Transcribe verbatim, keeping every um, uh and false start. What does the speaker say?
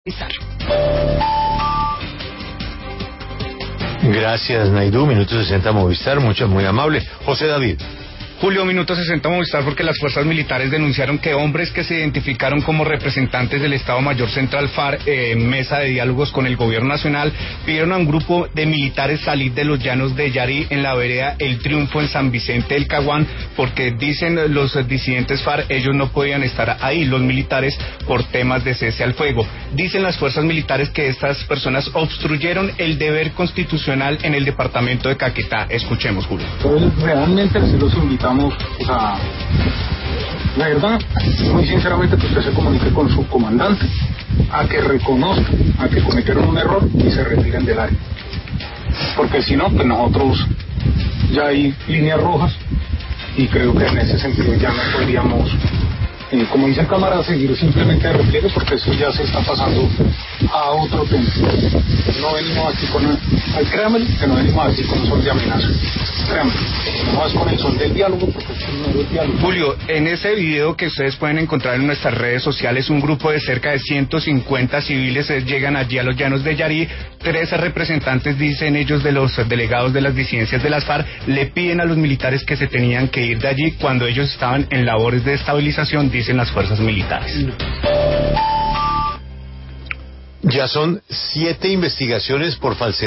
Gracias, Naidú. Minuto sesenta Movistar, mucho, muy amable. José David. Julio, minuto sesenta Movistar, porque las fuerzas militares denunciaron que hombres que se identificaron como representantes del Estado Mayor Central FARC eh, en mesa de diálogos con el gobierno nacional pidieron a un grupo de militares salir de los llanos de Yarí en la vereda El Triunfo en San Vicente del Caguán, porque dicen los disidentes FARC ellos no podían estar ahí, los militares, por temas de cese al fuego. Dicen las fuerzas militares que estas personas obstruyeron el deber constitucional en el departamento de Caquetá. Escuchemos, Julio. Realmente se los invitamos. O sea, la verdad, muy sinceramente, que usted se comunique con su comandante, a que reconozcan, a que cometieron un error y se retiren del área. Porque si no, pues nosotros ya hay líneas rojas y creo que en ese sentido ya no podríamos, eh, como dice el cámara, seguir simplemente de repliegue, porque eso ya se está pasando a otro tema. No venimos aquí con, ay, créanme que no venimos aquí con son de amenaza. Créanme, no es con el son del diálogo, porque es no es diálogo. Julio, en ese video que ustedes pueden encontrar en nuestras redes sociales, un grupo de cerca de ciento cincuenta civiles llegan allí a los llanos de Yarí. trece representantes, dicen ellos, de los delegados de las disidencias de las FARC, le piden a los militares que se tenían que ir de allí cuando ellos estaban en labores de estabilización, dicen las fuerzas militares. Ya son siete investigaciones por falsedad.